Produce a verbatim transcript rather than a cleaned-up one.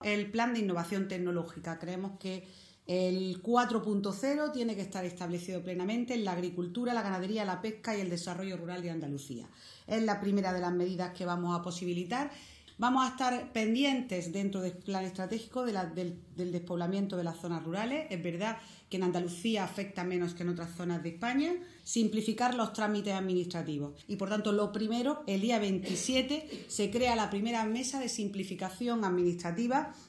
El plan de innovación tecnológica. Creemos que el cuatro punto cero tiene que estar establecido plenamente en la agricultura, la ganadería, la pesca y el desarrollo rural de Andalucía. Es la primera de las medidas que vamos a posibilitar. Vamos a estar pendientes dentro del plan estratégico de la, del, del despoblamiento de las zonas rurales. Es verdad que en Andalucía afecta menos que en otras zonas de España. Simplificar los trámites administrativos. Y por tanto, lo primero, el día veintisiete se crea la primera mesa de simplificación administrativa